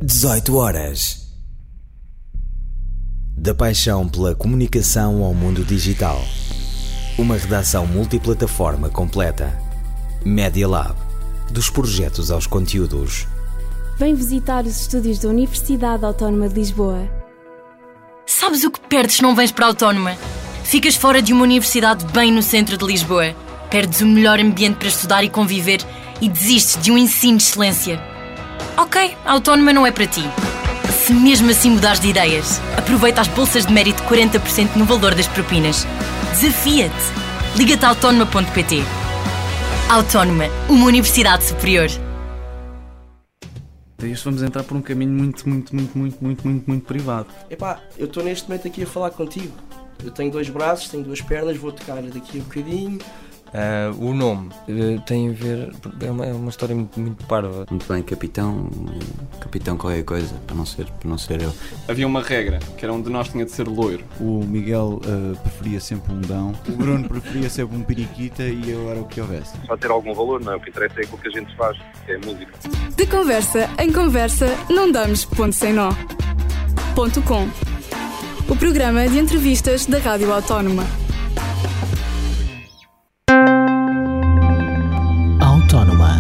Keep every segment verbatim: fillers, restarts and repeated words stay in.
dezoito horas. Da paixão pela comunicação ao mundo digital. Uma redação multiplataforma completa. Media Lab. Dos projetos aos conteúdos. Vem visitar os estúdios da Universidade Autónoma de Lisboa. Sabes o que perdes se não vens para a Autónoma? Ficas fora de uma universidade bem no centro de Lisboa. Perdes o melhor ambiente para estudar e conviver e desistes de um ensino de excelência. Ok, a Autónoma não é para ti. Se mesmo assim mudares de ideias, aproveita as bolsas de mérito de quarenta por cento no valor das propinas. Desafia-te. Liga-te a autónoma ponto pt. Autónoma, uma universidade superior. Isto vamos entrar por um caminho muito, muito, muito, muito, muito, muito, muito privado. Epá, eu estou neste momento aqui a falar contigo. Eu tenho dois braços, tenho duas pernas, vou tocar daqui a um bocadinho. Uh, o nome uh, tem a ver, é uma, é uma história muito, muito parva. Muito bem, capitão, capitão qualquer coisa, para não ser, para não ser eu. Havia uma regra, que era um de nós tinha de ser loiro. O Miguel uh, preferia sempre um Dão, o Bruno preferia sempre um periquita e eu era o que houvesse. Só ter algum valor, não é? O que interessa é aquilo que a gente faz, que é a música. De conversa em conversa, não damos ponto sem nó. Ponto com. O programa de entrevistas da Rádio Autónoma. Autónoma.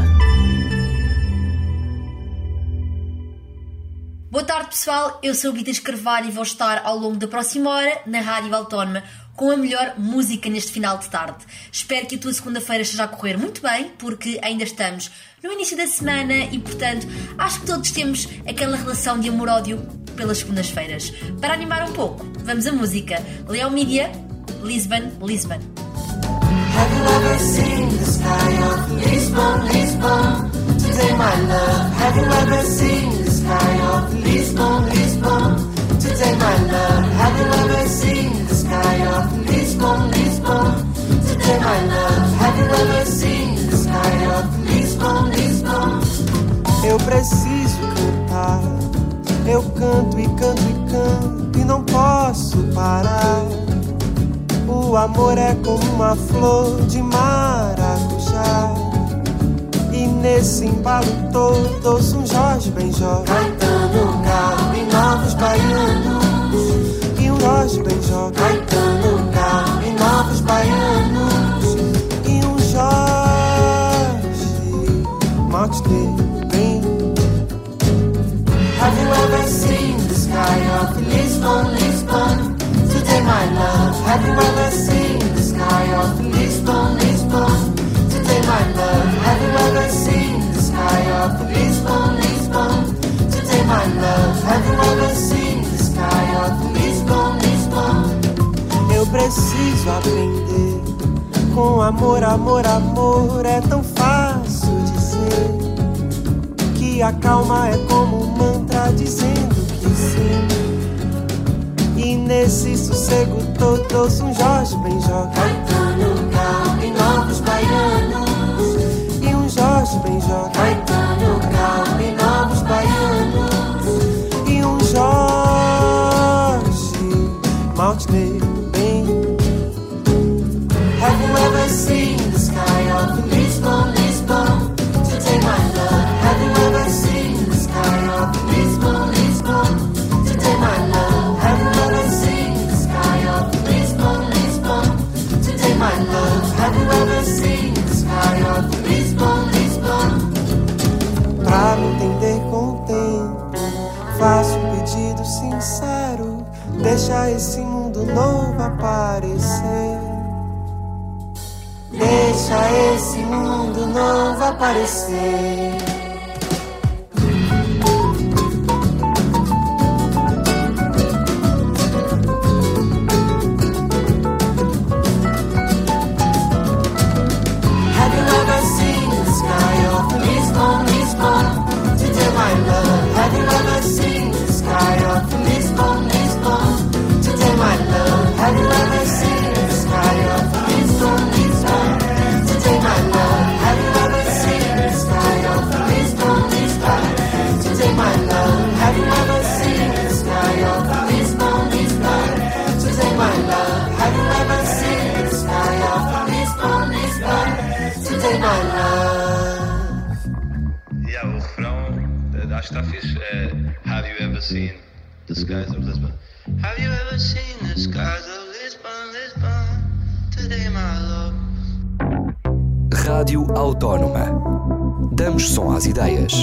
Boa tarde, pessoal. Eu sou a Beatriz Carvalho e vou estar ao longo da próxima hora na Rádio Autónoma com a melhor música neste final de tarde. Espero que a tua segunda-feira esteja a correr muito bem, porque ainda estamos no início da semana e, portanto, acho que todos temos aquela relação de amor-ódio pelas segundas-feiras. Para animar um pouco, vamos à música. Leo Mídia, Lisbon, Lisbon. Have you ever seen the sky of Lisbon, Lisbon? Today my love. Have you ever seen the sky of Lisbon, Lisbon? Today my love. Have you ever seen the sky of Lisbon, Lisbon? Today my love. Have you ever seen the sky of Lisbon, Lisbon? Eu preciso cantar. Eu canto e canto e canto e não posso parar. O amor é como uma flor de maracujá. E nesse embalo todo ouço um Jorge Benjó, Caetano, Gal e novos baianos. E um Jorge Benjó, Caetano, Gal e novos baianos. E um Jorge Malte bem. Have you ever seen the sky of Lisbon, Lisbon? Today my love. Have you ever seen the sky of Lisbon, Lisbon? Today my love. Have you ever seen the sky of Lisbon, Lisbon? Today my love. Have you ever seen the sky of Lisbon, Lisbon? Eu preciso aprender. Com amor, amor, amor é tão fácil dizer. Que a calma é como um mantra dizendo que sim. E nesse sossego todo ouço um Jorge Benjó, Caetano, Gal e novos baianos. E um Jorge Benjó, Caetano, Gal e novos baianos. E um Jorge Malte bem. Have you ever seen the sky of Lisbon, Lisbon? Today my love. Have you ever seen the sky of Lisbon, Lisbon? Today my love. Have you ever seen the sky of Lisbon, Lisbon? Today my love. Have you ever seen the sky of Lisbon, Lisbon? Pra me entender com o tempo, faço um pedido sincero. Deixa esse mundo novo aparecer. Deixa esse mundo novo aparecer. Have you ever seen the sky of Lisbon, Lisbon? Today my love. Have you ever seen the sky of Lisbon, Lisbon? Today my love. Have you ever seen the sky of Lisbon, Lisbon? Today my love. Have you ever seen the sky of Lisbon, Lisbon? Today my love. Have you ever seen the sky of Lisbon, Lisbon? Today my love. Have you ever seen the sky of Lisbon, Lisbon? Today my love. Yeah, o refrão acho que está fixe. É, have you ever seen the skies of Lisbon? Have you ever seen the skies of Lisbon, Lisbon? Today, my love. Rádio Autónoma. Damos som às ideias.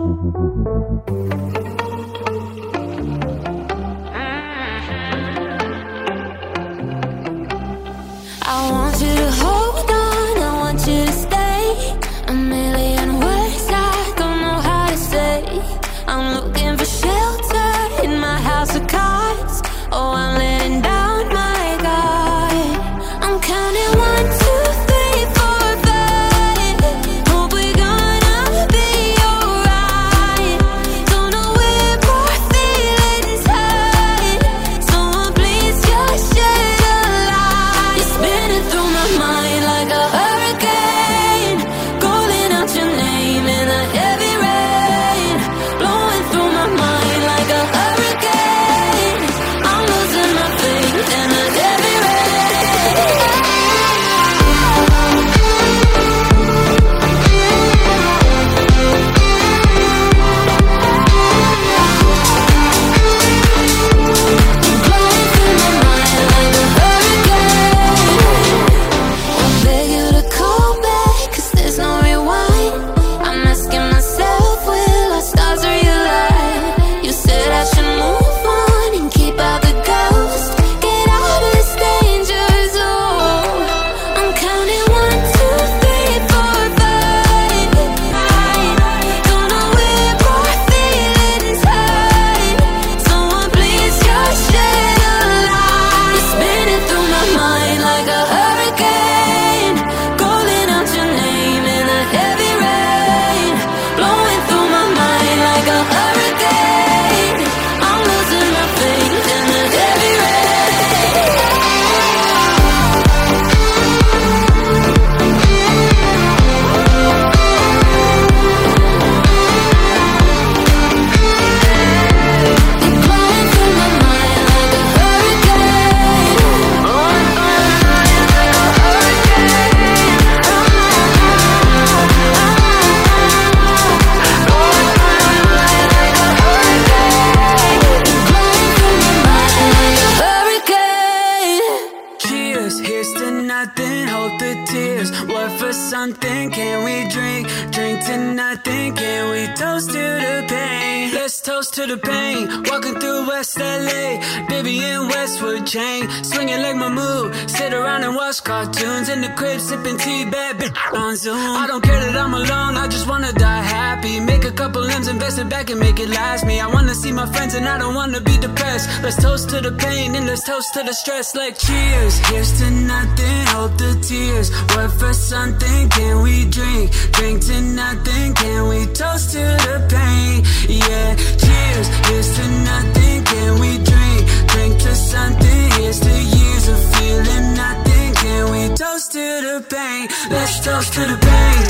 I want you to hold on, I want you to stay. A million words I don't know how to say. I'm looking for shelter in my house of cards. Oh, I'm letting down my guard. I'm counting one, two, three, four, five. Hope we're gonna be alright. Don't know where more feelings hide. Someone please just shed a light. You're spinning through my mind like a hurricane, calling out your name in a heavy rain, blowing through my mind like a hurricane. I'm losing my faith in a heavy rain. Blowing through my mind like a hurricane. I beg you to call back, 'cause there's no rewind. I'm asking myself, will our stars realign? You said I should move on and keep out the ghost. Get out of this danger zone. I'm counting one, two, three, four, five. Don't know where more feelings hide. Someone please just shed a light. You're spinning through my mind like a hurricane, calling out your name in a heavy rain, blowing through my mind like a hurricane. I'm losing my faith in a heavy rain. Blowing through my mind like a hurricane. Blowing through my mind like a hurricane. Blowing through my mind like a hurricane. Blowing through my mind like a hurricane. Cheers, here's to nothing, hope the tears were for something. Can we drink, drink to nothing? Can we toast to the pain? Let's toast to the pain. Walking through West L A, baby in Westwood chain, swinging like my mood. Sit around and watch cartoons in the crib, sipping tea, bad bitch on Zoom. I don't care that I'm alone, I just wanna die happy. Make a couple M's, invest it back and make it last me. I wanna see my friends and I don't wanna be depressed. Let's toast to the pain and let's toast to the stress. Like cheers, here's to nothing, hope the tears were for something. Can we drink, drink to nothing? Can we toast to the pain? Yeah, cheers, here's to nothing. Can we drink, drink to something? Here's to years of feeling nothing. Can we toast to the pain? Let's toast to the pain.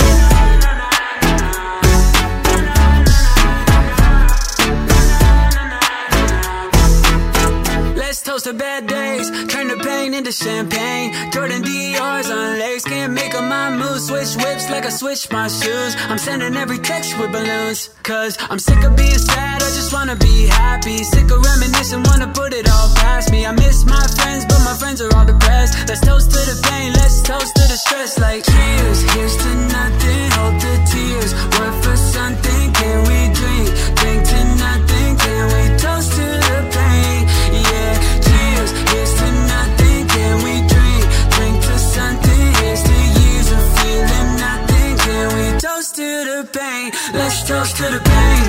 Let's toast to bad days, turn the pain into champagne. Jordan D R's on legs, can't make up my mood. Switch whips like I switch my shoes. I'm sending every text with balloons, 'cause I'm sick of being sad, I just wanna be happy. Sick of reminiscing, wanna put it all past me. I miss my friends, but my friends are all depressed. Let's toast to the pain, let's toast to the stress. Like cheers, here's to nothing, hope the tears were for something. Can we drink, drink to nothing? Can we toast to the pain? Yeah, cheers, here's to nothing. Can we drink, drink to something? Here's to years of feeling nothing. Can we toast to the pain? Let's toast to the pain.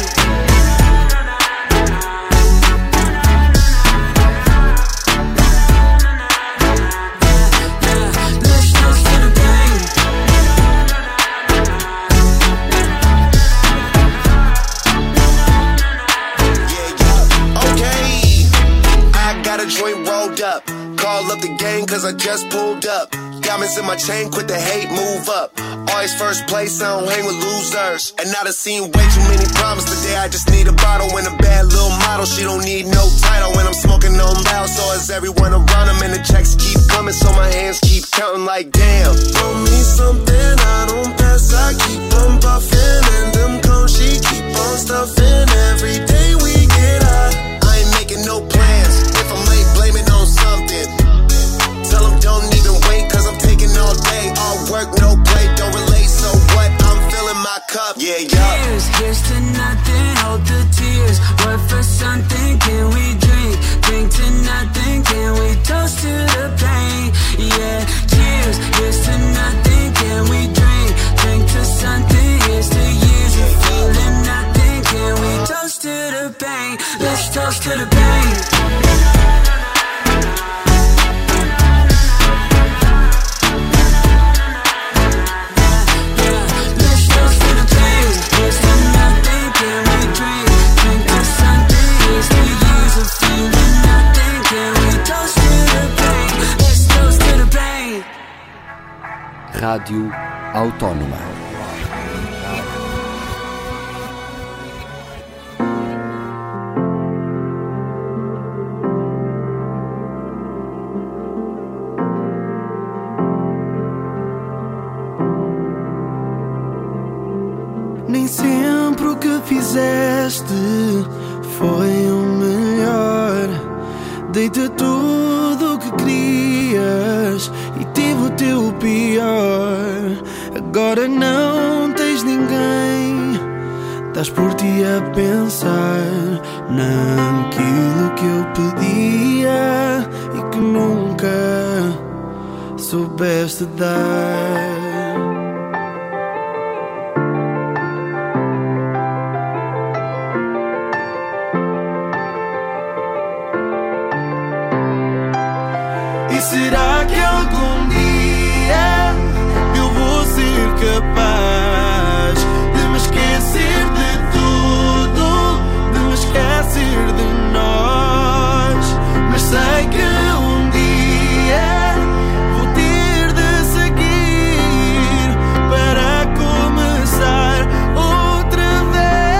Let's toast to the pain. Okay, I got a joint rolled up. Call up the gang cause I just pulled up. Diamonds in my chain, quit the hate, move up. Always first place, I don't hang with losers. And I done seen way too many problems today. I just need a bottle and a bad little model. She don't need no title when I'm smoking on loud. So is everyone around them, and the checks keep coming, so my hands keep counting like damn. Throw me something, I don't pass, I keep on puffing. And them cones, she keep on stuffing. Yeah, yeah. Cheers, here's to nothing, hold the tears. What for something can we drink? Drink to nothing, can we toast to the pain? Yeah, cheers, here's to nothing, can we drink? Drink to something, here's to years of feeling nothing, can we toast to the pain? Let's toast to the pain. Rádio Autónoma. Nem sempre o que fizeste foi o melhor. Dei-te tudo o que querias e tive o teu pior. Agora não tens ninguém, estás por ti a pensar naquilo que eu pedia e que nunca soubeste dar. Será que algum dia eu vou ser capaz de me esquecer de tudo, de me esquecer de nós? Mas sei que um dia vou ter de seguir para começar outra vez.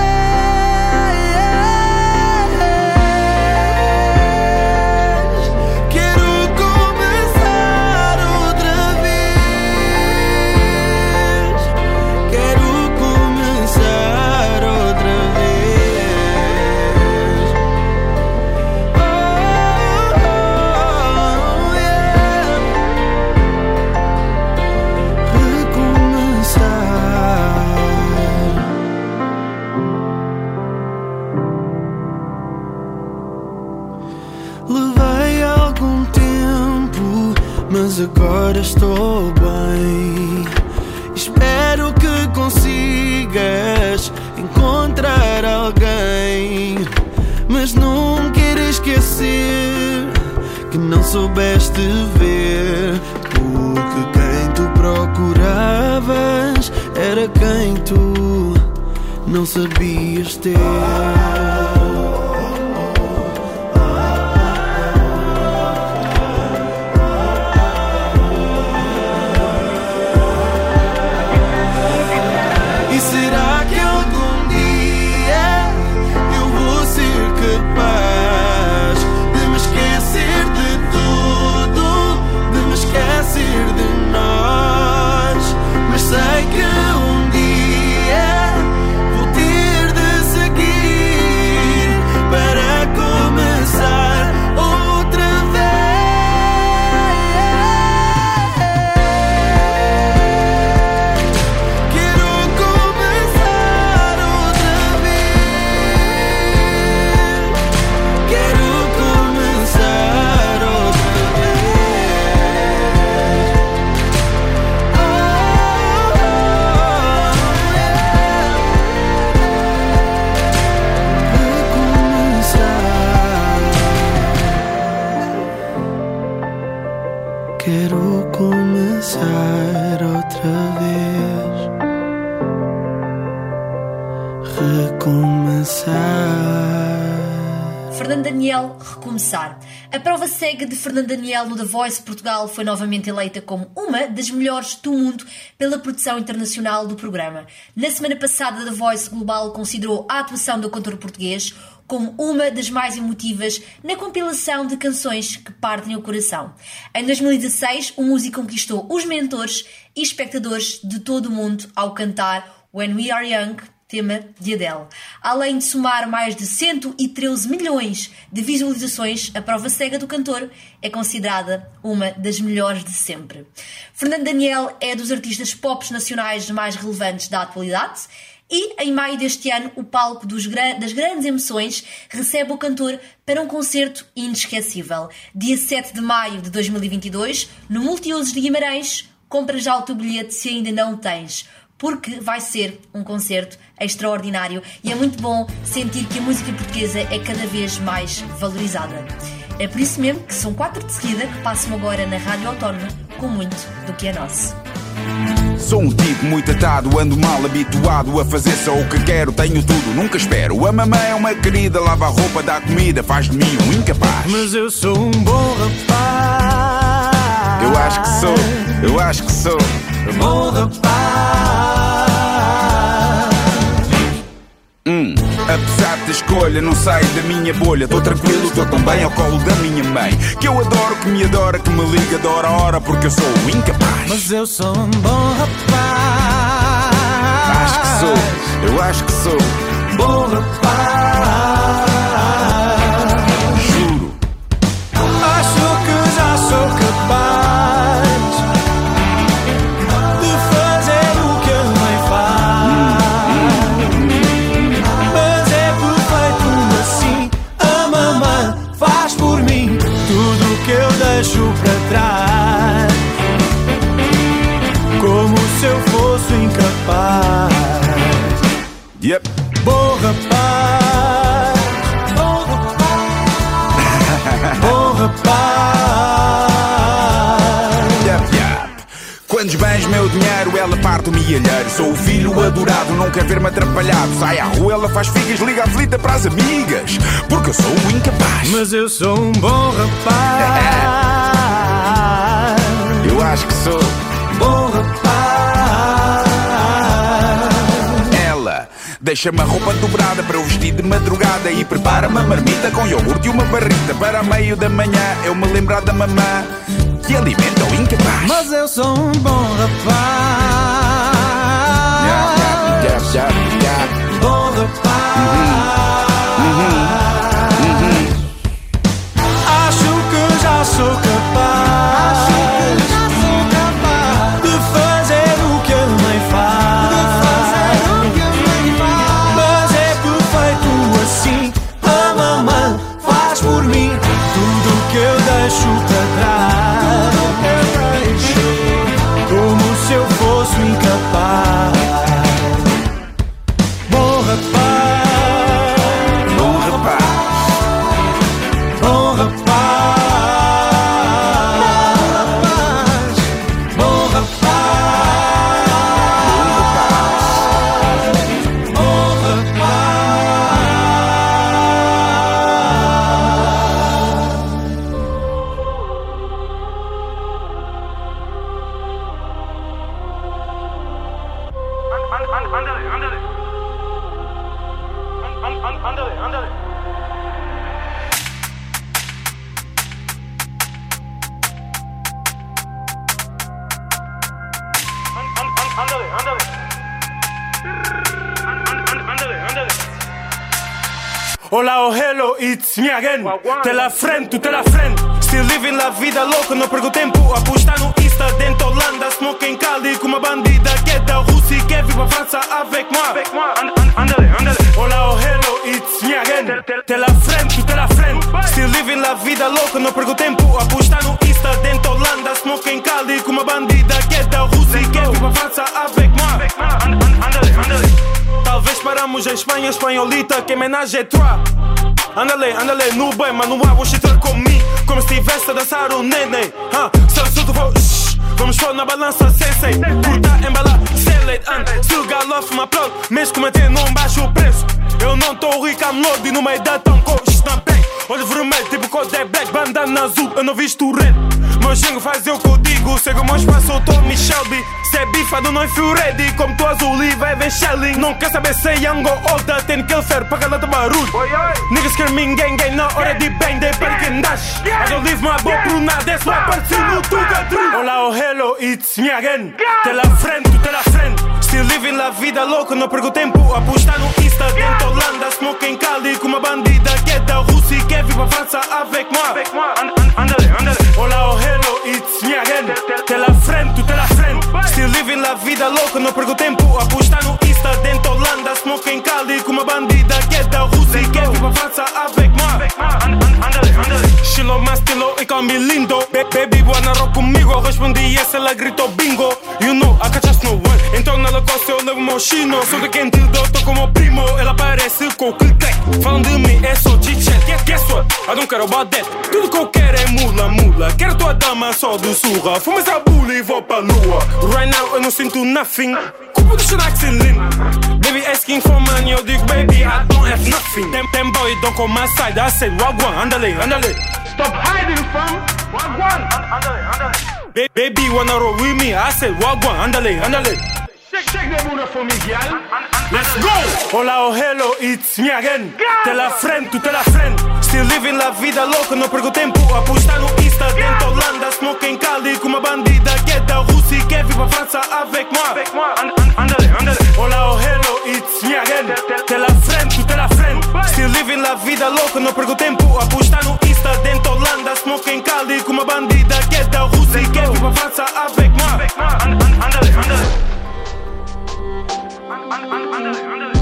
Levei algum tempo, mas agora estou bem. Espero que consigas encontrar alguém, mas não quero esquecer que não soubeste ver, porque quem tu procuravas era quem tu não sabias ter. Sei que um dia vou ter de seguir para começar outra vez. Quero começar outra vez. Quero começar outra vez. Quero começar outra vez. Recomeçar. Fernando Daniel, Recomeçar. A prova cega de Fernando Daniel no The Voice Portugal foi novamente eleita como uma das melhores do mundo pela produção internacional do programa. Na semana passada, The Voice Global considerou a atuação do cantor português como uma das mais emotivas na compilação de canções que partem o coração. Em dois mil e dezasseis, o músico conquistou os mentores e espectadores de todo o mundo ao cantar When We Are Young, tema de Adele. Além de somar mais de cento e treze milhões de visualizações, a prova cega do cantor é considerada uma das melhores de sempre. Fernando Daniel é dos artistas pop nacionais mais relevantes da atualidade E, em maio deste ano, o palco dos, das grandes emoções recebe o cantor para um concerto inesquecível. Dia sete de maio de dois mil e vinte e dois, no Multiusos de Guimarães. Compra já o teu bilhete se ainda não o tens, porque vai ser um concerto extraordinário e é muito bom sentir que a música portuguesa é cada vez mais valorizada. É por isso mesmo que são quatro de seguida que passam agora na Rádio Autónoma com muito do que é nosso. Sou um tipo muito atado, ando mal habituado a fazer só o que quero, tenho tudo, nunca espero. A mamãe é uma querida, lava a roupa, dá comida, faz de mim um incapaz. Mas eu sou um bom rapaz. Eu acho que sou, eu acho que sou um bom rapaz. Hum, apesar da escolha, não saio da minha bolha. Tô tranquilo, tô tão bem ao colo da minha mãe, que eu adoro, que me adora, que me liga de hora a hora, porque eu sou um incapaz. Mas eu sou um bom rapaz. Acho que sou, eu acho que sou um bom rapaz. Juro. Acho que já sou capaz de fazer o que a mãe faz. Mas é perfeito assim, a mamãe faz por mim tudo o que eu deixo para trás, como se eu fosse incapaz. Yep. Bom rapaz, bom rapaz, bom rapaz. Yep, yep. Quando esbanjo meu dinheiro, ela parte o milheiro. Sou o filho adorado, não quer ver-me atrapalhado. Sai à rua, ela faz figas, liga a flita para as amigas, porque eu sou o incapaz. Mas eu sou um bom rapaz. Eu acho que sou bom rapaz. Deixa-me a roupa dobrada para eu vestir de madrugada e prepara-me a marmita com iogurte e uma barrita. Para meio da manhã eu me lembrar da mamã que alimenta o incapaz. Mas eu sou um bom rapaz. Yeah, yeah, yeah, yeah, yeah. Bom rapaz. Uhum. Uhum. Uhum. Acho que já sou capaz, Acho que já sou capaz de fazer o que a mãe faz. Assim, a mamãe faz por mim tudo o que eu deixo para trás, como se eu fosse incapaz. Bom rapaz, bom rapaz, bom rapaz, bom rapaz, bom Hola, oh hello, it's me again. Te la frente, tu te la frente. Still living la vida louca, não perco tempo a postar no Insta. Dentro da Holanda, smoke em Cali com uma bandida que é da Rússia e quer vir para França avec moi. Andale, andale. Hola, oh hello, it's me again. Te la frente, tu te la frente. Still living la vida louca, não perco tempo a postar no Insta. Dentro da Holanda, smoke em Cali com uma bandida que é da Rússia e quer vir para França avec moi. Andale, andale. Talvez paramos em Espanha, espanholita, que homenagem é tua. Andale, andale, no bem, mas não há vou chitar comigo, como se estivesse a dançar um neném. Ha, se eu vou, shh, vamos pôr na balança, sensei. Curta, embalar, select, and still got love for my plug. Mesmo que manter, não baixo o preço. Eu não tô rico, I'm loaded no meio da tanco, snap. Olho vermelho, tipo code é black, bandana azul, eu não visto red. Meu xingo faz eu que eu digo, chego o meu espaço, eu tô me Shelby. Se é bifado, não feel ready, como tu azul e vai ver shelling. Não quer saber se é young ou older, tem que ser para calar de barulho. Niggas screaming gang gang, na hora de bang, they breaking dash. I don't leave my boy por nada, that's why partilho tu gadru. Olá, oh hello, it's me again. Te la frente, tu te la frente. Still living la vida louca, não perco tempo a postar no Insta. Dentro da Holanda, smoke em Cali com uma bandida que é da Rússia e quer vir para França avec moi. Andale, andale. Olá, oh hello, it's me again. Te la frente, tu te la frente. Still living la vida louca, não perco tempo a postar no Insta. Dentro da Holanda, chino, sou de quem te dou, tô como primo. Ela parece com o que tem. Falam de mim, é só chit-chat. Guess what? I don't care about that. Tudo que eu quero é mula, mula. Quero tua dama só de surra. Fumo essa bula e vou pra lua. Right now eu não sinto nothing. Culpa do Xanax e Lin. Baby asking for money, eu digo baby I don't have nothing. Them, them boy don't come my side. I said wagwan, andale, andale. Stop hiding from wagwan, andale, andale. Ba- baby wanna roll with me? I said wagwan, andale, andale. Shake, shake the booty for me, girl. Let's go! Hola, oh hello, it's me again. Te la friend, tu te la friend. Still living la vida louca, não perco tempo a postar no Insta. Dentro Holanda, smoke em Cali com uma bandida que é da Rússia e quer vir pra França avec moi. Andale, andale. Hola, oh hello, it's me again. Te la friend, tu te la friend. Still living la vida louca, não perco tempo a postar no Insta. Dentro Holanda, smoke em Cali com uma bandida que é da Rússia e quer vir pra França avec moi. Andale, andale. Andale, andale.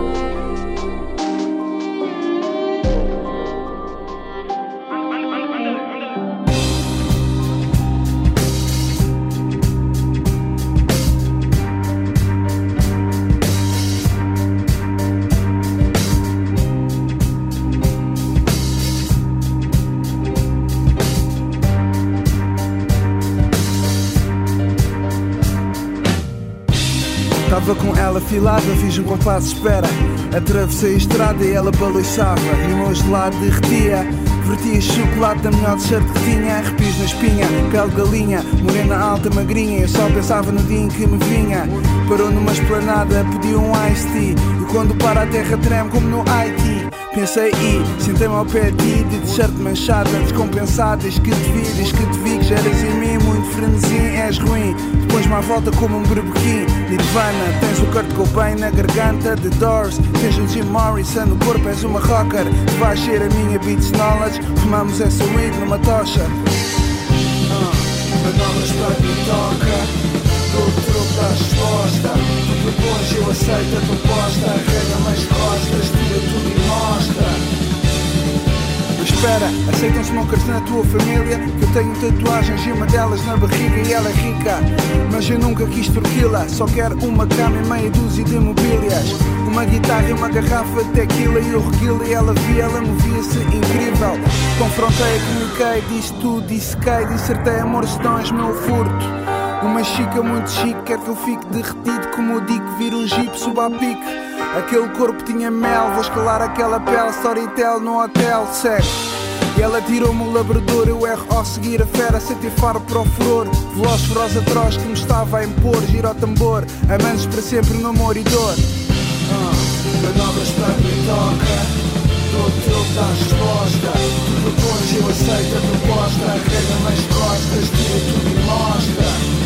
Estava com ela filada, fiz um compasso de espera. Atravessei a estrada e ela baloiçava. E o meu gelado derretia. Vertia chocolate da melhor t-shirt que tinha. Arrepios na espinha, pele de galinha. Morena alta, magrinha. Eu só pensava no dia em que me vinha. Parou numa esplanada, pediu um iced tea. E quando para a terra treme como no Haiti. Pensei e sentei-me ao pé de ti. De t-shirt manchada, descompensada. Diz que te vi, diz que te vi que geras em mim. Muito frenesim, és ruim. Depois-me à volta como um berbequim. Nirvana, tens o Kurt Cobain na garganta. The Doors, tens o Jim Morrison no corpo, és uma rocker. Tu vais ser a minha beats knowledge. Fumamos essa weed numa tocha. Manobras para quem toca. Dou o troco da resposta. Tu propões, eu aceito a proposta. Arrega-me as costas, tira tudo e mostra. Mas espera, aceitam smokers na tua família? Que eu tenho tatuagens e uma delas na barriga e ela é rica. Mas eu nunca quis torquila. Só quero uma cama e meia dúzia de mobílias. Uma guitarra e uma garrafa de tequila. E eu reguila e ela via, ela movia-se incrível. Confrontei, comuniquei, disse tudo, dissequei. Dissertei amores, tons, meu furto. Uma chica muito chique, quer que eu fique derretido. Como eu digo, vira um jeep, suba a pique. Aquele corpo tinha mel, vou escalar aquela pele. Storytel no hotel, segue. E ela tirou-me o labrador, eu erro ao seguir a fera. Senti faro para o furor, veloz, feroz, atroz que me estava a impor. Gira o tambor, amantes para sempre no amor e dor. uh, Manobras para quem toca. Dou o troco da resposta. Tu propões, eu aceito a proposta. Arrega-me as costas, tira tudo e mostra.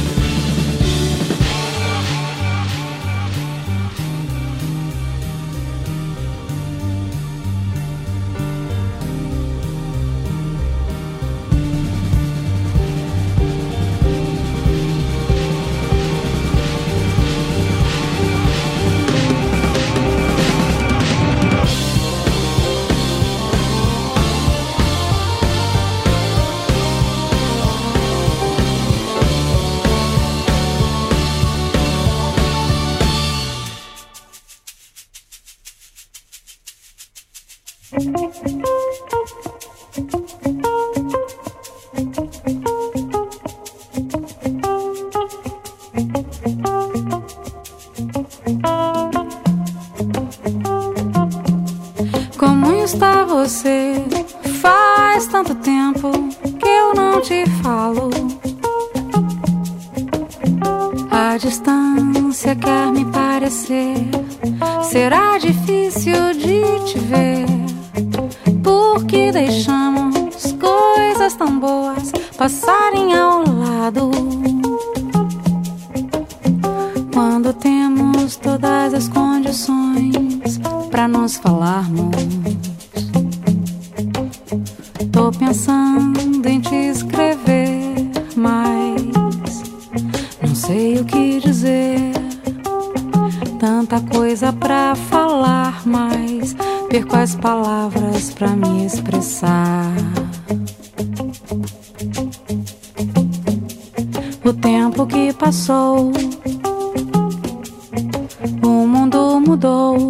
Como está você? Faz tanto tempo que eu não te falo. A distância quer me parecer. Será difícil de te ver, porque deixamos coisas tão boas passarem ao lado. Quando temos todas as condições pra nos falarmos. Tô pensando em te escrever, mas não sei o que dizer. Tanta coisa pra falar, mas perco as palavras pra me expressar. O tempo que passou, o mudou.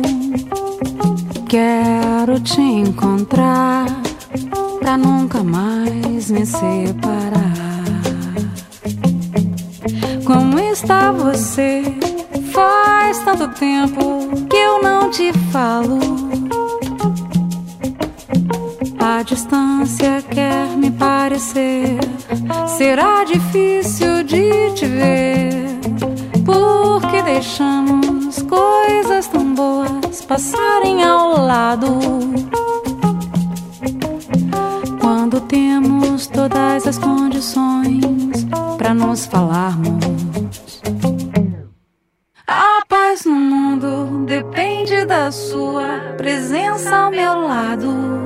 Quero te encontrar pra nunca mais me separar. Como está você? Faz tanto tempo que eu não te falo. A distância quer me parecer. Será difícil de te ver, porque deixamos coisas tão boas passarem ao lado. Quando temos todas as condições pra nos falarmos. A paz no mundo depende da sua presença ao meu lado.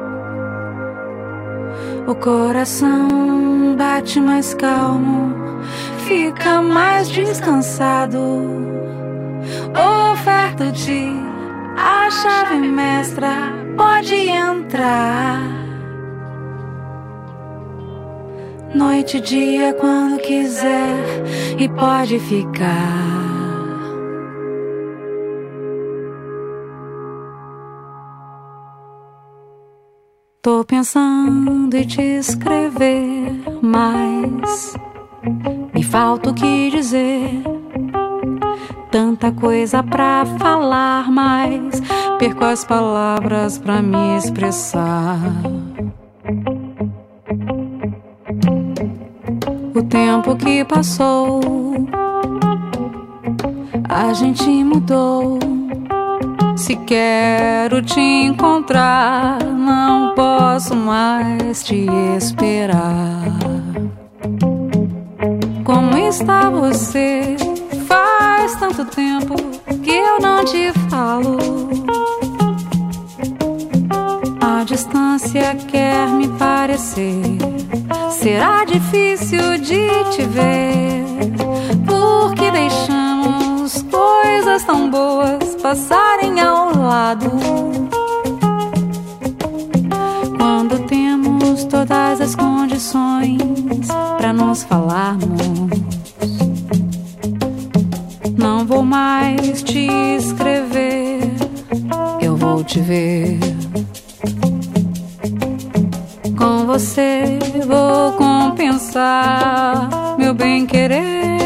O coração bate mais calmo, fica mais descansado. Oferto-te a chave mestra, pode entrar. Noite e dia quando quiser, e pode ficar. Tô pensando em te escrever, mas me falta o que dizer. Tanta coisa pra falar, mas perco as palavras pra me expressar. O tempo que passou, a gente mudou. Se quero te encontrar, não posso mais te esperar. Como está você? Faz tanto tempo que eu não te falo. A distância quer me parecer. Será difícil de te ver, porque deixamos coisas tão boas passarem ao lado. Quando temos todas as condições pra nos falarmos. Não vou mais te escrever, eu vou te ver. Com você vou compensar meu bem-querer.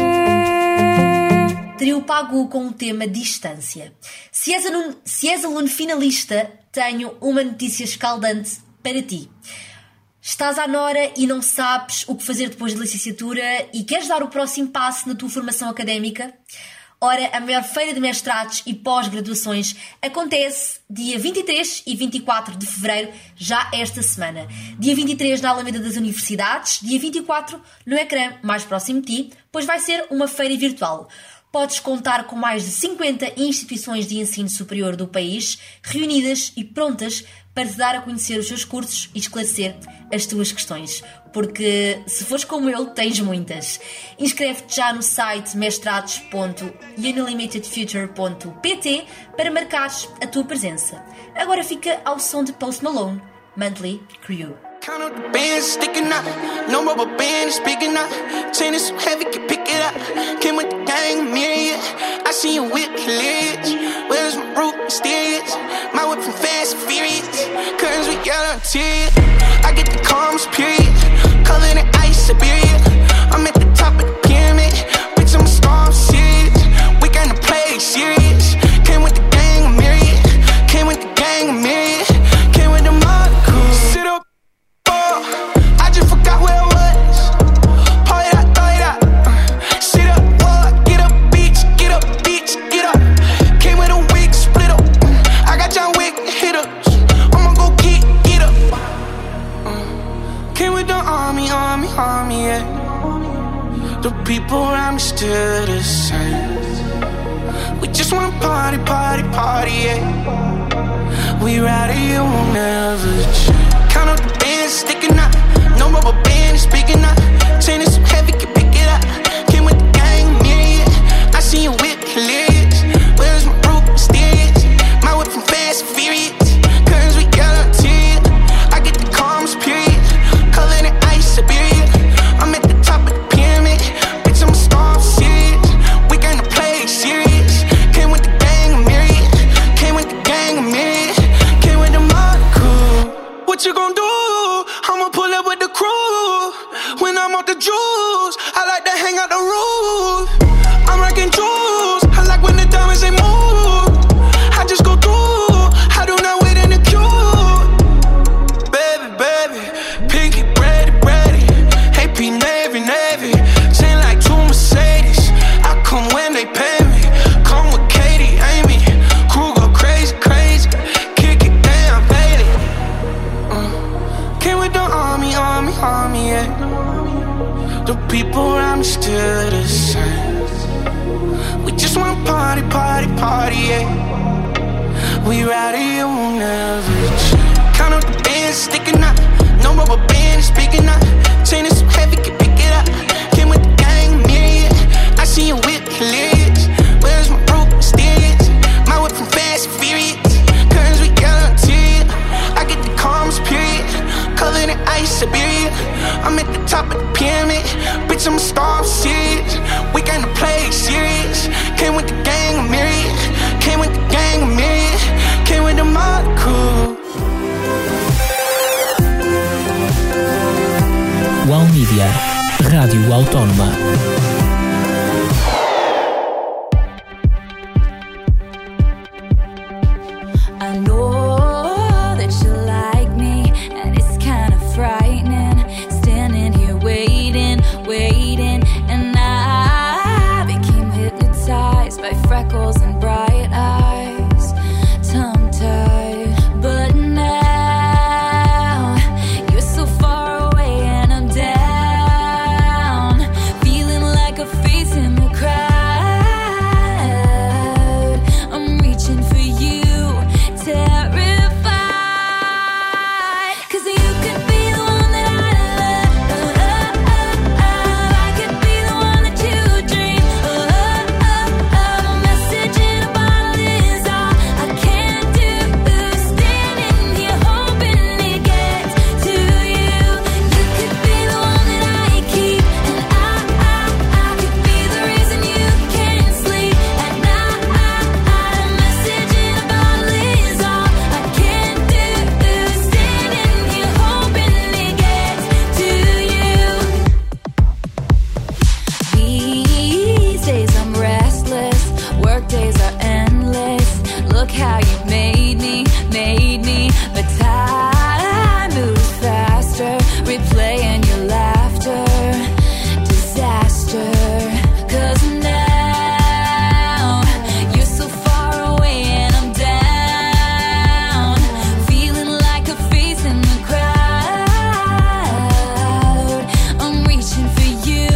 Trio Pagu com o tema Distância. Se és, aluno, se és aluno finalista, tenho uma notícia escaldante para ti. Estás à nora e não sabes o que fazer depois da licenciatura e queres dar o próximo passo na tua formação académica? Ora, a maior feira de mestrados e pós-graduações acontece dia vinte e três e vinte e quatro de fevereiro, já esta semana. Dia vinte e três na Alameda das Universidades, dia vinte e quatro no ecrã mais próximo de ti, pois vai ser uma feira virtual. Podes contar com mais de cinquenta instituições de ensino superior do país reunidas e prontas para te dar a conhecer os seus cursos e esclarecer as tuas questões. Porque, se fores como eu, tens muitas. Inscreve-te já no site mestrados ponto unlimited future ponto p t para marcares a tua presença. Agora fica ao som de Post Malone, Monthly Crew. Count up the bands sticking out. No rubber band is big enough. Chain is so heavy, can pick it up. Came with the gang, myriad. I see you whip hilarious. Where's my root mysterious? My whip from fast and furious. Curtains with yellow interior. I get the calmest period. Covered in ice, Siberia. I'm at the top of the pyramid. Bitch, I'm a star, I'm serious. We got to play serious. Came with the gang, myriad. Came with the gang, myriad. Came with the mother crew. Sit up. I just forgot where I was. Pour it out, throw it out. Uh, sit up, what? Get up, bitch. Get up, bitch. Get up. Came with a wig, split up. Uh, I got John Wick hitters. I'ma go get, get up. Uh, came with the army, army, army, yeah. The people around me still the same. We just wanna party, party, party, yeah. We ride it, you won't never change. Count up the bands sticking out. No rubber band is big enough. Chain is so heavy, can pick it up. Came with the gang, myriad. I see you whip hilarious. Where's my root mysterious? My whip from fast and furious. Curtains with yellow interior. I get the calmest period. Covered in ice, Siberia. I'm at the top of the pyramid. Bitch, I'm a star, I'm serious. We gonna play serious. Came with the gang, myriad. We ride it, you won't never change. Count up the bands, sticking up. No rubber band, speaking up. Chain is so heavy, can pick it up. Came with the gang, myriad. I see you with hilarious. Where's my rope, mysterious? My whip from Fast and Furious. Curtains we yellow interior. I get the calmest period. Covered in ice, Siberia. I'm at the top of the pyramid. Bitch, I'm a star, I'm serious. We gonna play serious. Came with the gang, myriad. Came with the gang, myriad. Came with the mod crew. Wow Media, Rádio Autónoma. I know that you like me, and it's kind of frightening. Standing here waiting, waiting, and I became hypnotized by freckles and bright eyes, tongue-tied. But now you're so far away, and I'm down, feeling like a face in the crowd. I'm reaching for you. Terrified, 'cause you could be the one that I love. I could be the one that you dream. A message in a bottle is all I can do. Standing here hoping it gets to you. You could be the one that I keep, and I, I, I could be the reason you can't sleep at night. A message in a bottle is all I can do. Standing here hoping it gets to you. These days I'm restless, work days are endless. Look how you made me, made me. But time moves faster, replaying your laughter. Disaster, 'cause now you're so far away, and I'm down, feeling like a face in the crowd. I'm reaching for you,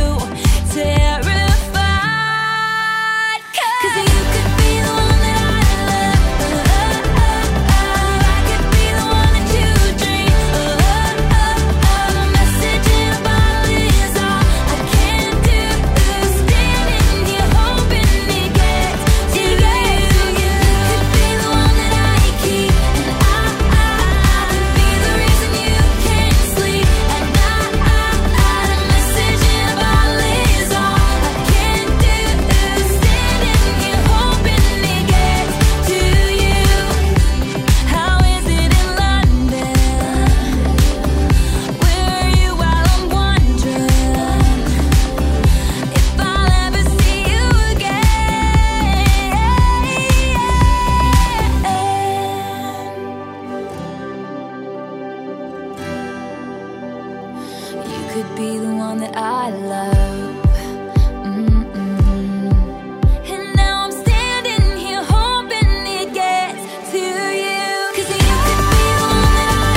terrified, 'cause you could be the one that I love. I could be the one that you dream. A message in a bottle is all I can do. Standing here hoping it gets to you. You could be the one that I keep, and I, I, I could be the reason you can't sleep at night. A message in a bottle is all I can do. Standing here hoping it gets to you. How is it in London? Where are you while I'm wondering if I'll ever see you again? You could be the one that I love. Mm-mm. And now I'm standing here hoping it gets to you. 'Cause you could be the one that I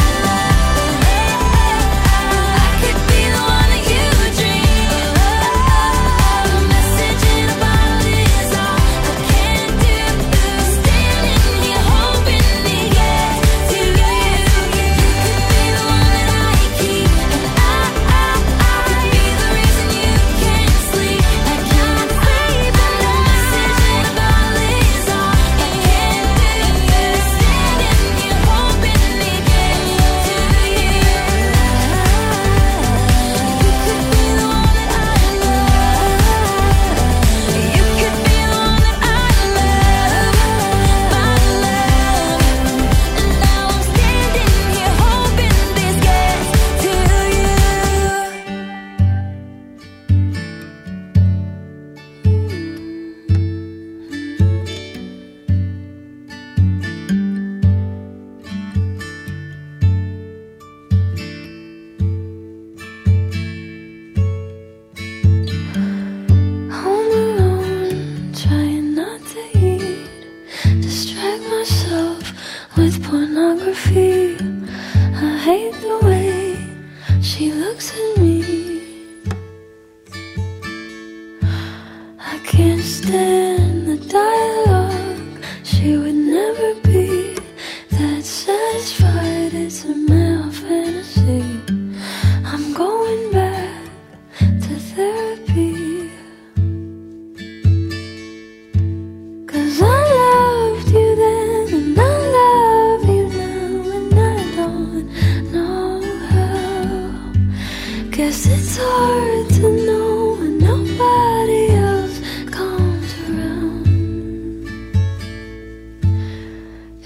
love. I could be the one that you dream. A message in a bottle is all I can do. Standing here hoping it gets to you. You could be the one that I keep, and I, I, I could be the reason you can't sleep at night. A message in a bottle is all I can do. Standing here hoping it gets to you. You could be the one that I love. You could be the one that I love, my love. And now I'm standing here hoping this gets to you. Home alone, trying not to eat. Distract myself with pornography. I hate the way she looks at me. I can't stand the dialogue. She would never be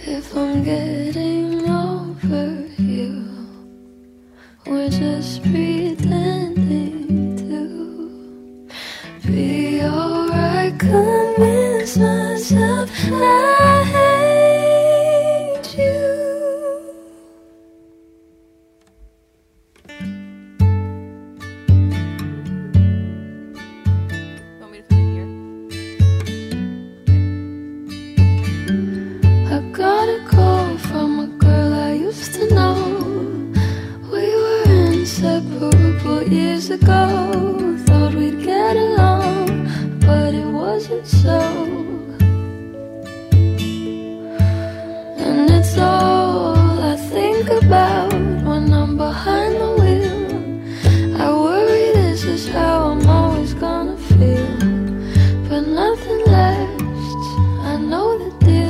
If I'm getting over you, we're just pretending to be alright. Convince myself I hate you. I got a call from a girl I used to know. We were inseparable years ago. Thought we'd get along, but it wasn't so. And it's all I think about when I'm behind the wheel. I worry this is how I'm always gonna feel, but nothing lasts, I know the deal.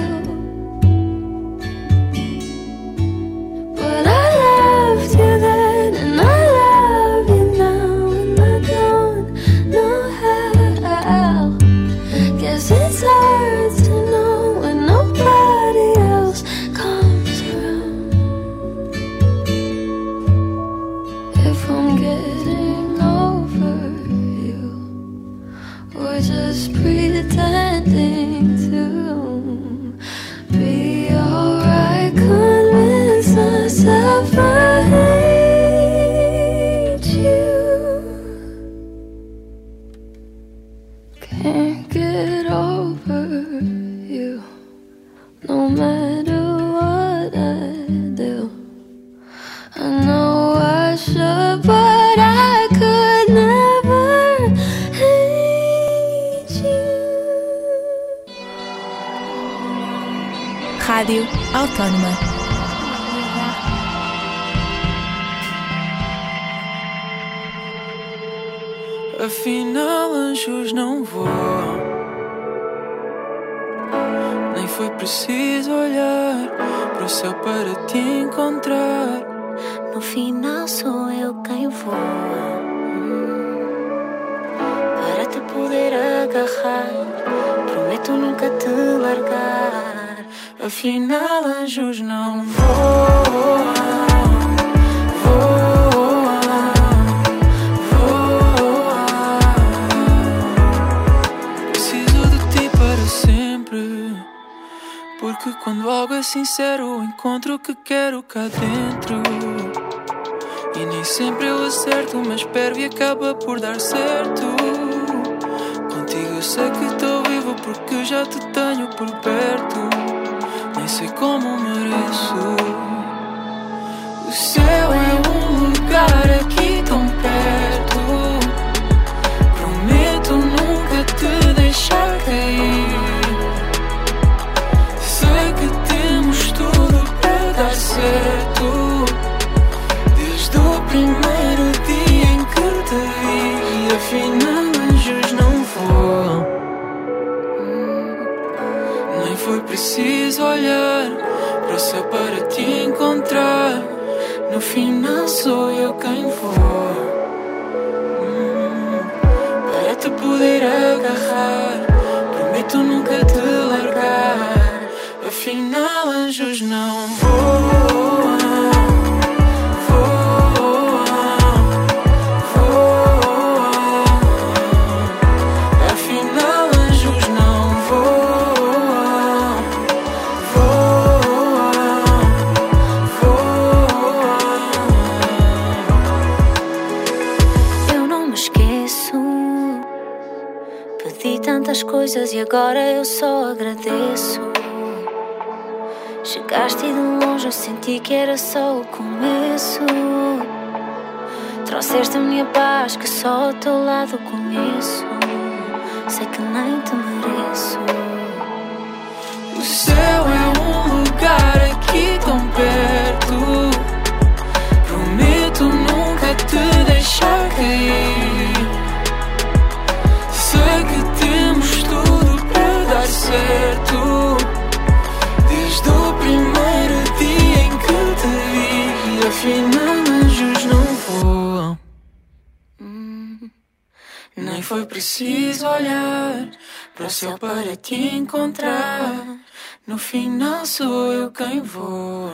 But I loved you then, and I love you now, and I don't know how. Guess it's hard to know when nobody else comes around. If I'm getting over you, we're just pretending to be alright. Convince myself I hate you. Can't get over you, no matter what I do. I know I should, but I could never hate you. Rádio Autónoma. Afinal, anjos não voam. Nem foi preciso olhar para o céu para te encontrar. No final sou eu quem voa, para te poder agarrar. Prometo nunca te largar. Afinal, anjos não voam. Porque quando algo é sincero, encontro o que quero cá dentro. E nem sempre eu acerto, mas espero e acaba por dar certo. Contigo eu sei que estou vivo porque já te tenho por perto. Nem sei como mereço. O céu é um lugar aqui tão perto. Prometo nunca te deixar cair. Certo, desde o primeiro dia em que te vi. Afinal, anjos não voam. Nem foi preciso olhar para o céu para te encontrar. No final sou eu quem voa, para te poder agarrar. Prometo nunca te largar. Afinal, anjos não voam, voam, voam. Afinal, anjos não voam, voam, voam. Eu não me esqueço. Pedi tantas coisas e agora eu só agradeço. Chegaste e de longe eu senti que era só o começo. Trouxeste a minha paz que só ao teu lado conheço. Sei que nem te mereço. O céu é um lugar aqui tão perto. Prometo nunca te deixar cair. Sei que temos tudo para dar certo. Desde o primeiro dia em que te vi. Afinal, anjos não voam. hum. Nem foi preciso olhar para o céu para te encontrar. No final sou eu quem voa,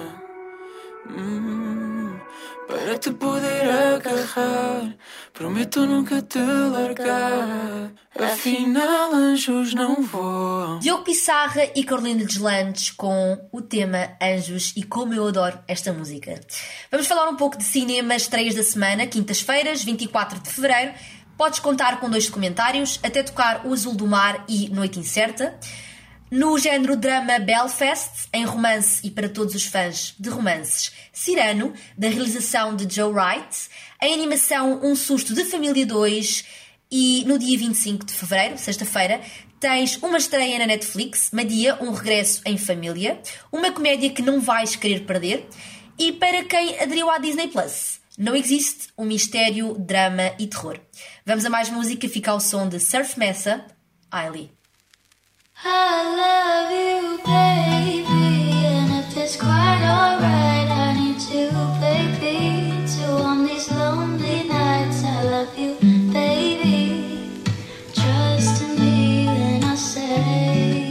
hum, para te poder agarrar. Prometo nunca te largar. Afinal anjos não voam. Diogo Pissarra e Carolina Deslandes com o tema Anjos, e como eu adoro esta música. Vamos falar um pouco de cinema, estreias da semana, quintas-feiras, vinte e quatro de fevereiro. Podes contar com dois documentários, Até Tocar o Azul do Mar e Noite Incerta. No género drama, Belfast, em romance e para todos os fãs de romances, Cyrano, da realização de Joe Wright. Em animação, Um Susto de Família dois. E no dia vinte e cinco de fevereiro, sexta-feira, tens uma estreia na Netflix, Madia, um regresso em família. Uma comédia que não vais querer perder. E para quem aderiu à Disney Plus, Não Existe, um mistério, drama e terror. Vamos a mais música, fica ao som de Surf Mesa, Ailey. I love you, baby, and if it's quite alright, I need to, baby, to on these lonely nights. I love you, baby, trust in me when I say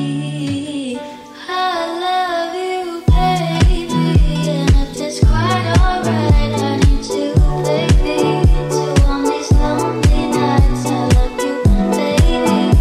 I love you, baby, and if it's quite alright, I need to, baby, to on these lonely nights. I love you, baby.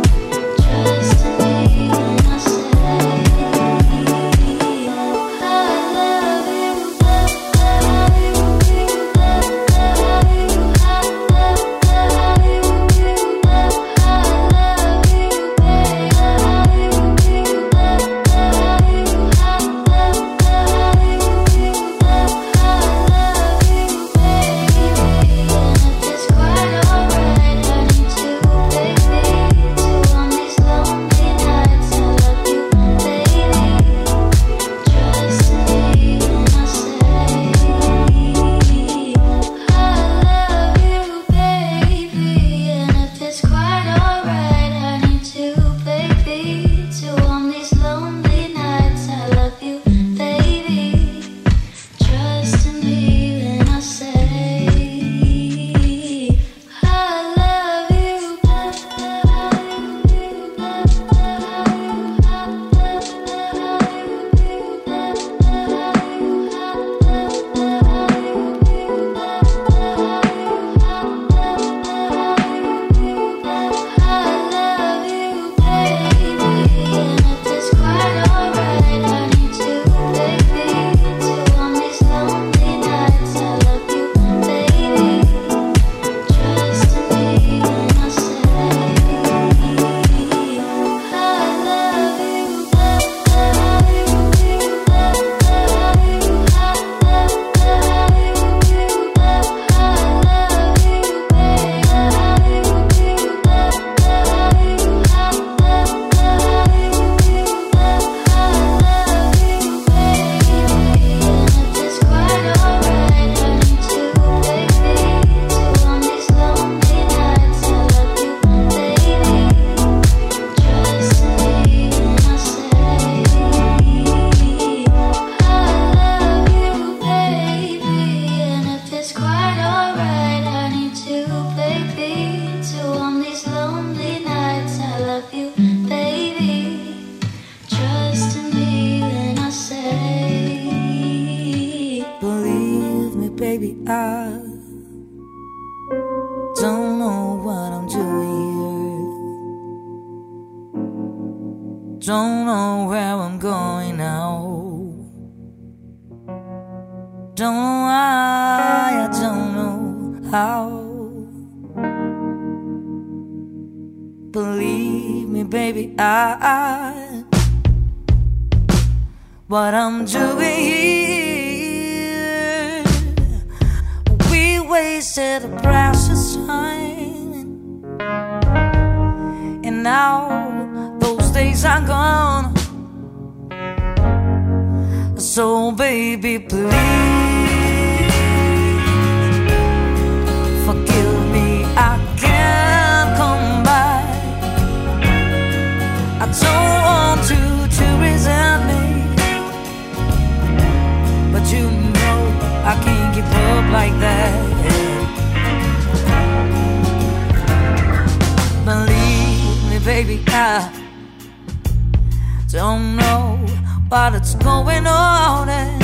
Don't know where I'm going now. Don't know why, I don't know how. Believe me, baby, I, I what I'm doing here. We wasted a precious time, and now those days are gone. So baby, please forgive me, I can't come back. I don't want you to resent me, but you know I can't keep up like that. Believe me, baby, I don't know while it's going on. And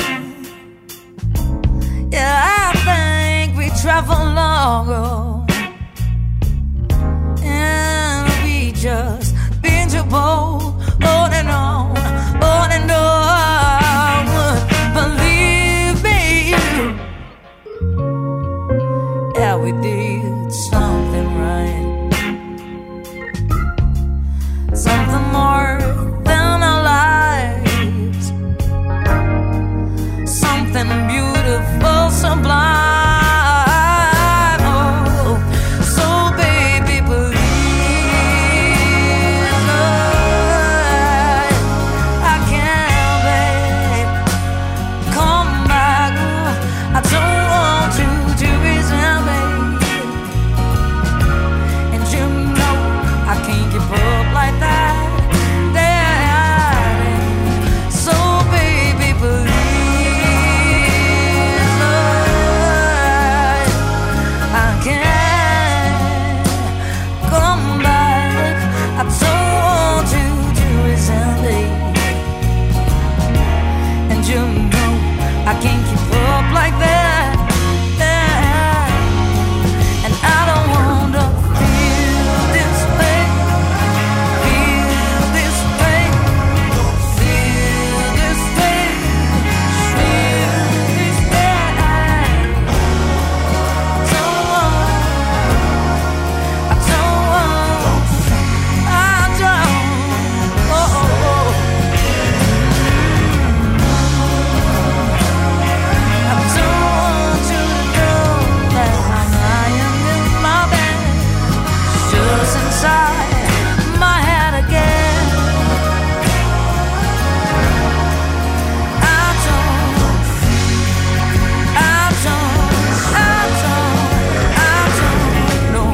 yeah, I think we travel longer, and we just binge a bowl on and on, on and on. Believe me, yeah, we did something right, something more than our lives, something beautiful, sublime. Oh, so baby, believe us. I can't wait. Come back. I don't want you to resent me, and you know I can't keep up like that. So baby, believe us. I can't come back. I don't want you to resent me, and you know I can't keep up like that. And I don't want to feel this way, feel this way, feel this way, feel this way. Don't want, I don't want, I don't, oh, oh, oh. I don't want you to know that I'm lying in my bed, just inside my head again. I don't, I don't, I don't, I don't know.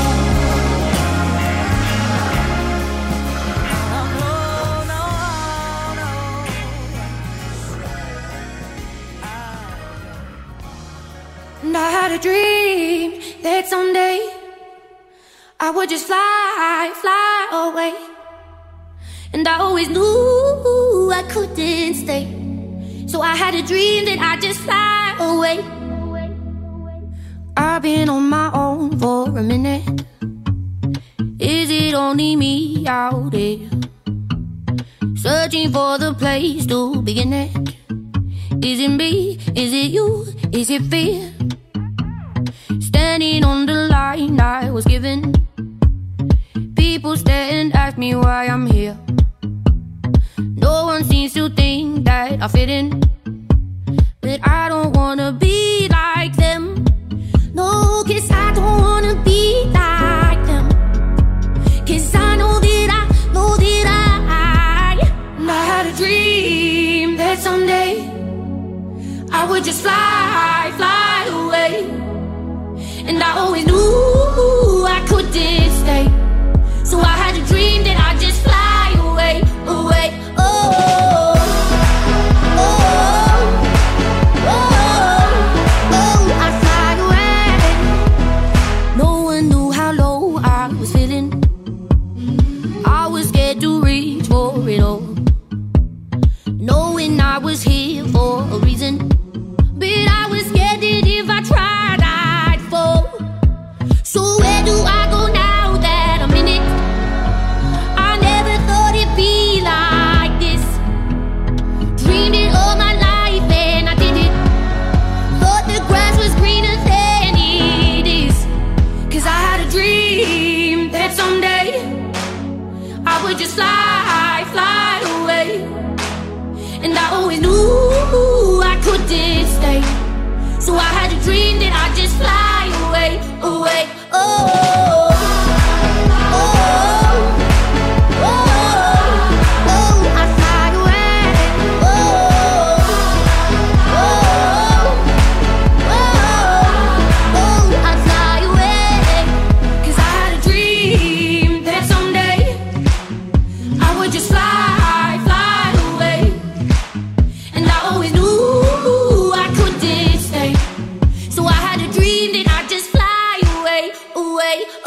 And I had a dream that someday I would just fly, fly away. And I always knew I couldn't stay, so I had a dream that I'd just fly away. I've been on my own for a minute. Is it only me out there, searching for the place to begin it? Is it me? Is it you? Is it fear? Standing on the line I was given, people stare and ask me why I'm here. No one seems to think that I fit in, but I don't wanna be like them. No, 'cause I don't wanna be like them, 'cause I know that I, know that I, and I had a dream that someday I would just fly, fly away. And I always knew I couldn't stay, so I had a dream that I'd just fly away, away. Oh, oh, oh, oh, oh, I'd fly away. No one knew how low I was feeling. I was scared to reach for it all, knowing I was here for a reason. But I was scared that if I tried, I'd fall. So where do I go now that I'm in it? I never thought it'd be like this. Dreamed it all my life and I did it. Thought the grass was greener than it is. 'Cause I had a dream that someday I would just fly, fly away. And I always knew I couldn't stay, so I had a dream that I'd just fly away, away. Oh, oh, oh, oh, oh, I'd fly away. Oh, oh, oh, oh, I'd fly away. 'Cause I had a dream that someday I would just fly, fly away. And I always knew I couldn't stay, so I had a dream that I'd just fly away, away.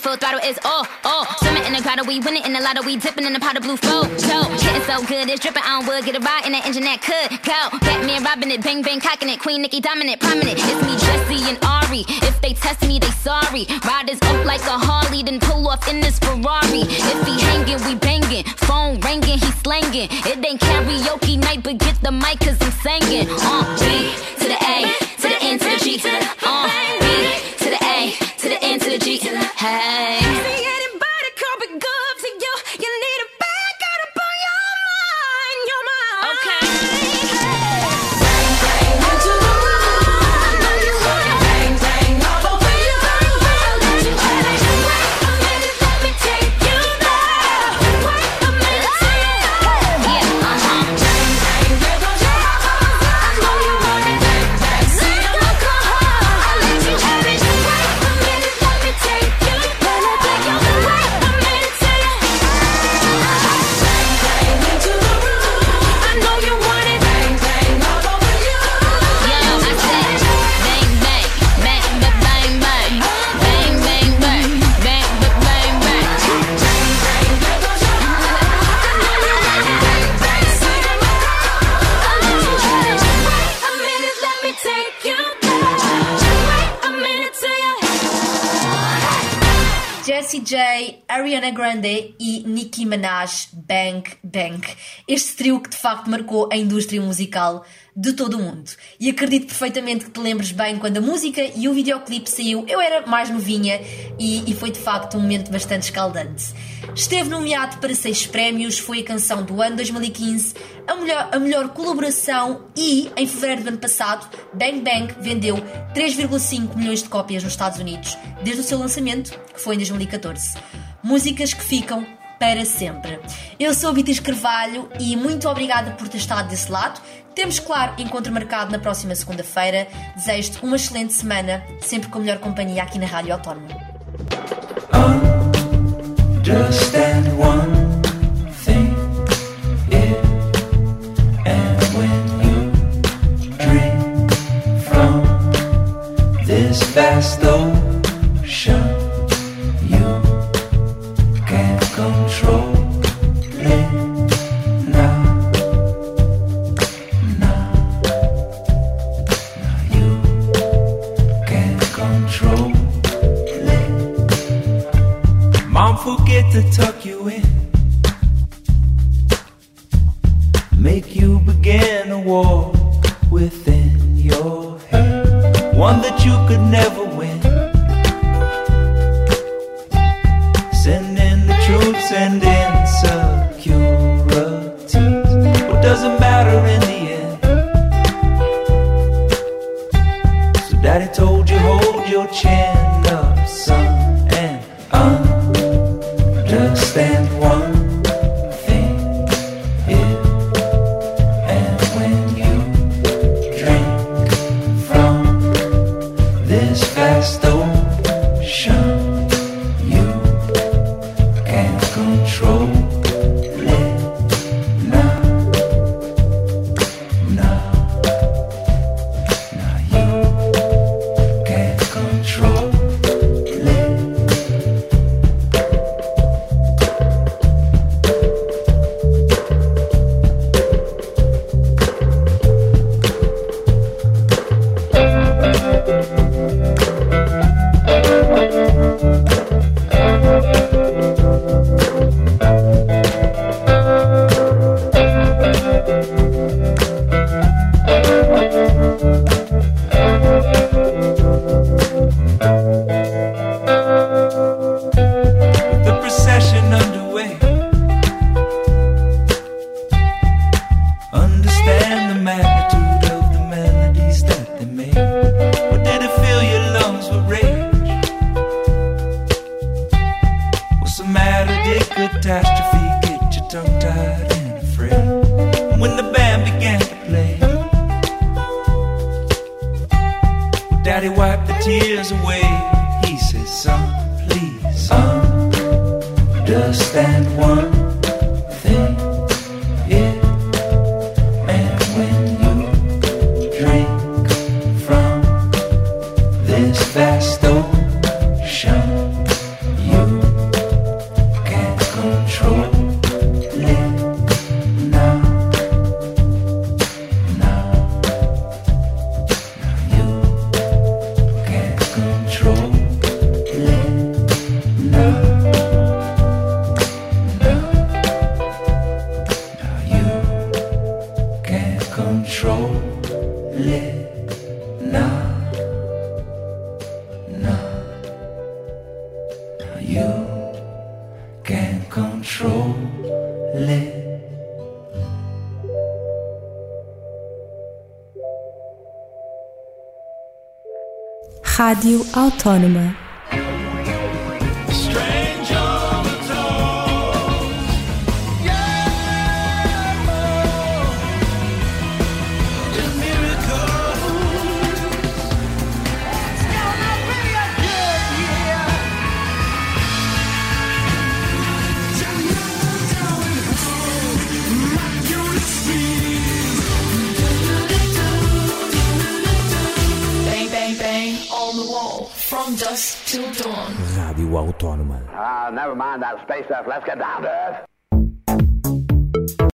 full throttle is all, all. Swimming in the grotto, we winning in the lotto, we dipping in the pot of blue flow. So, getting so good, it's dripping on wood. Get a ride in that engine that could go. Batman robbing it, bang bang cocking it. Queen Nicki dominant, prominent. It's me, Jesse and Ari. If they test me, they sorry. Riders up like a Harley, then pull off in this Ferrari. If he hanging, we banging. Phone ringing, he slanging. It ain't karaoke night, but get the mic cause I'm singing. Uh, B to the A, to the N to the G. Uh, B to the A, to the N to the G. Hey. See anybody come be good to you? You need a bag, gotta put your mind, your mind. Okay. Bang, bang, into the room. I know you wanna bang, bang, all over you. I'll let you have it. Wait a minute, let me take you there. Wait a minute, take it. Yeah, uh-huh. Bang, bang, there goes your heart. I know you want it. Bang, bang, see you look hard. I'll let you have it. Wait a minute, let me take you there. Take you there. Wait a minute, take it. Bang, bang, into the room. I know you want it. Bang, bang, all over you. Yo, I said, bang, bang, bang, ba- bang, bang, bang, bang, bang, bang, ba- bang, bang, bang, bang, there goes your heart. I know you want it. Bang, bang, see you look hard. I'll let you have it. Wait a minute, let me take you there. Wait a minute, take it. Jessie J, Ariana Grande e Nicki Minaj, Bang Bang. Este trio que de facto marcou a indústria musical de todo o mundo. E acredito perfeitamente que te lembres bem quando a música e o videoclipe saiu. Eu era mais novinha e, e foi de facto um momento bastante escaldante. Esteve nomeado para seis prémios, foi a canção do ano dois mil e quinze, a melhor, a melhor colaboração e, em fevereiro do ano passado, Bang Bang vendeu três vírgula cinco milhões de cópias nos Estados Unidos, desde o seu lançamento, que foi em dois mil e catorze. Músicas que ficam para sempre. Eu sou a Beatriz Carvalho e muito obrigada por ter estado desse lado. Temos, claro, encontro marcado na próxima segunda-feira. Desejo-te uma excelente semana, sempre com a melhor companhia aqui na Rádio Autónoma. Understand one thing, if and when you drink from this vast ocean, you can't control it now, now, now you can't control it. Mom forget to tuck you in, make you begin a war within your head, one that you could never win. Send in the truth, send insecurities. What doesn't matter in the end? So daddy told you hold your chin up, son, and understand one thing, if and when you drink from this vast ocean, you can't control it now, now, now you can't control it. The procession underway, understand the magnitude of the melodies that they made. But did it fill your lungs with rage? What's the matter? Did catastrophe get you tongue-tied and afraid? When the band began to play, Daddy wiped the tears away. He said, son, please understand one thing, if and when you drink from this vast ocean, you lit. Now, now, you can control it. Rádio Autónoma. From dusk till dawn. Rádio Autónoma. Ah, never mind that space stuff. Let's get down to earth.